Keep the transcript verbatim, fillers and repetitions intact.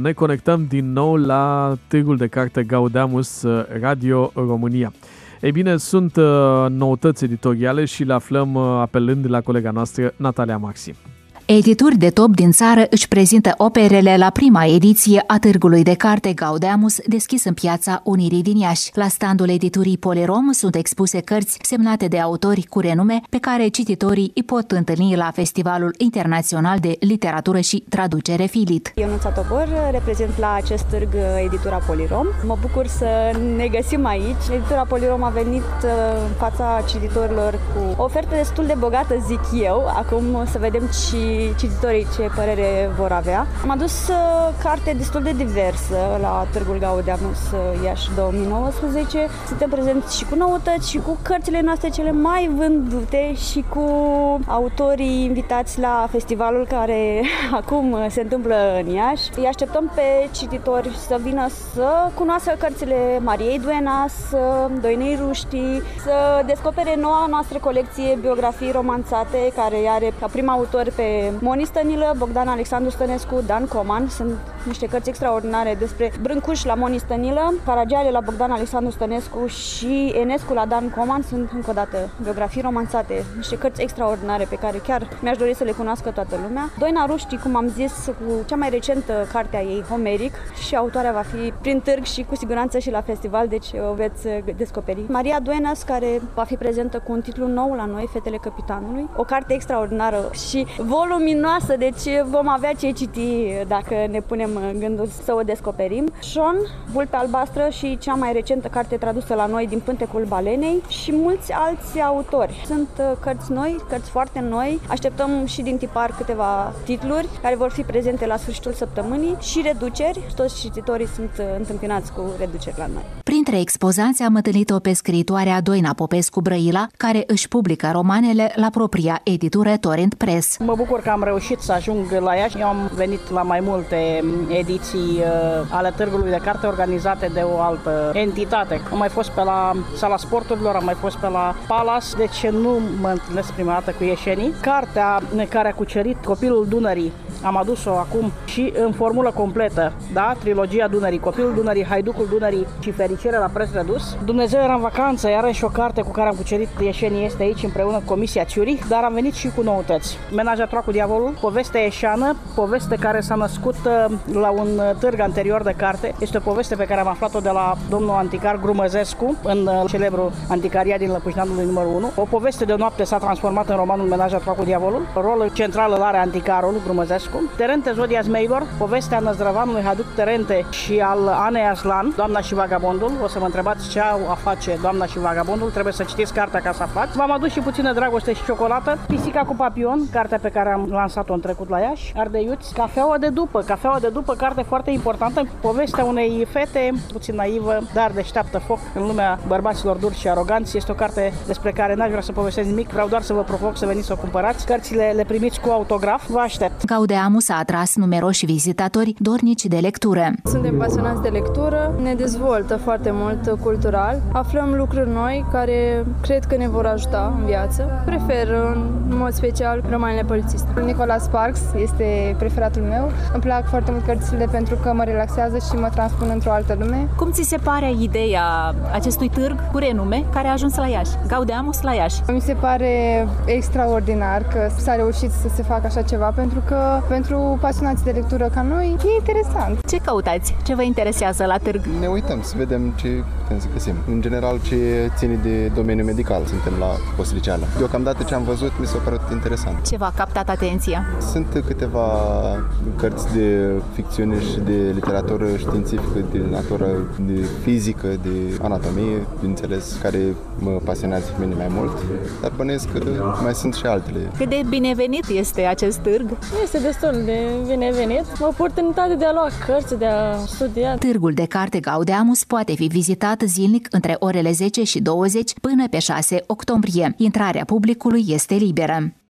ne conectăm din nou la Târgul de Carte Gaudeamus Radio România. Ei bine, sunt noutăți editoriale și le aflăm apelând la colega noastră Natalia Maxim. Edituri de top din țară își prezintă operele la prima ediție a Târgului de Carte Gaudeamus, deschis în Piața Unirii din Iași. La standul editurii Polirom sunt expuse cărți semnate de autori cu renume pe care cititorii îi pot întâlni la Festivalul Internațional de Literatură și Traducere Filit. Ionuța Tobor, reprezint la acest târg editura Polirom. Mă bucur să ne găsim aici. Editura Polirom a venit în fața cititorilor cu o ofertă destul de bogată, zic eu. Acum să vedem și cititorii ce părere vor avea. Am adus uh, carte destul de diversă la Târgul Gaudeamus Iași două mii nouăsprezece. Suntem prezenți și cu noutăți și cu cărțile noastre cele mai vândute și cu autorii invitați la festivalul care acum se întâmplă în Iași. Îi așteptăm pe cititori să vină să cunoască cărțile Mariei Duenas, Doinei Ruștii, să descopere noua noastră colecție biografii romanțate care are ca prim autor pe Moni Stănilă, Bogdan Alexandru Stănescu, Dan Coman. Sunt niște cărți extraordinare despre Brâncuș la Moni Stănilă, Caragiale la Bogdan Alexandru Stănescu și Enescu la Dan Coman. Sunt încă o dată biografii romanțate, niște cărți extraordinare pe care chiar mi-aș dori să le cunoască toată lumea. Doina Ruștii, cum am zis, cu cea mai recentă carte a ei, Homeric, și autoarea va fi prin târg și cu siguranță și la festival, deci o veți descoperi. Maria Duenas, care va fi prezentă cu un titlu nou la noi, Fetele Capitanului, o carte extraordinară și voluminoasă, deci vom avea ce citi dacă ne punem în gândul să o descoperim. Sean, Vulpea Albastră și cea mai recentă carte tradusă la noi, Din Pântecul Balenei, și mulți alți autori. Sunt cărți noi, cărți foarte noi. Așteptăm și din tipar câteva titluri care vor fi prezente la sfârșitul săptămânii și reduceri. Toți cititorii sunt întâmpinați cu reduceri la noi. Printre expozanți am întâlnit-o pe scriitoarea Doina Popescu Brăila, care își publică romanele la propria editură Torrent Press. Mă bucur că am reușit să ajung la Iași. Eu am venit la mai multe ediții uh, ale Târgului de Carte organizate de o altă entitate. Am mai fost pe la Sala Sporturilor, am mai fost pe la Palace, deci nu mă întâlnesc prima dată cu ieșenii. Cartea care a cucerit Copilul Dunării am adus-o acum și în formulă completă, da? Trilogia Dunării, Copilul Dunării, Haiducul Dunării și Fericire la preț redus. Dumnezeu era în vacanță, iarăși o carte cu care am cucerit ieșenii este aici împreună cu Comisia Ciuri, dar am venit și cu noutăți. Menaja cu Diavolul, poveste eșeană, poveste care s-a născut la un târg anterior de carte. Este o poveste pe care am aflat-o de la domnul anticar Grumăzescu în celebru anticaria din Lăpușneanului numărul unu. O poveste de o noapte s-a transformat în romanul Menaja cu Diavolul. Rolul central îl are anticarul Grumăzescu. Terente, Zodia Zmeilor, povestea Năzdrăvanului Haduc Terente și al Anei Aslan, Doamna și Vagabondul. O să mă întrebați ce au a face Doamna și Vagabondul, trebuie să citiți cartea ca să aflați. V-am adus și puțină Dragoste și Ciocolată, Pisica cu Papion, cartea pe care am lansat-o în trecut la Iași, Ardeiuți, Cafeaua de după, Cafeaua de după, carte foarte importantă, povestea unei fete puțin naivă, dar deșteaptă foc în lumea bărbaților duri și aroganți. Este o carte despre care n-aș vrea să povestesc nimic, vreau doar să vă provoc să veniți să o cumpărați. Cărțile le primiți cu autograf, vă aștept. Gaudeamus a atras numeroși vizitatori dornici de lectură. Suntem pasionați de lectură, ne dezvoltă foarte mult cultural, aflăm lucruri noi care cred că ne vor ajuta în viață. Prefer în mod special romanele polițiste. Nicholas Sparks este preferatul meu. Îmi plac foarte mult cărțile pentru că mă relaxează și mă transpun într-o altă lume. Cum ți se pare ideea acestui târg cu renume care a ajuns la Iași? Gaudeamus la Iași. Mi se pare extraordinar că s-a reușit să se facă așa ceva pentru că pentru pasionați de lectură ca noi e interesant. Ce căutați? Ce vă interesează la târg? Ne uităm să vedem ce putem să găsim. În general ce ține de domeniul medical. Suntem la Postliceală. Deocamdată ce am văzut mi s-a părut interesant. Ce v-a captat atenția? Sunt câteva cărți de ficțiune și de literatură științifică, de natură, de fizică, de anatomie, bineînțeles, care mă pasionează pe mine mai mult, dar bănuiesc că mai sunt și altele. Cât de binevenit este acest târg? Este destul de binevenit. O oportunitate de a lua cărți, de a studia. Târgul de Carte Gaudeamus poate fi vizitat zilnic între orele zece și douăzeci până pe șase octombrie. Intrarea publicului este liberă.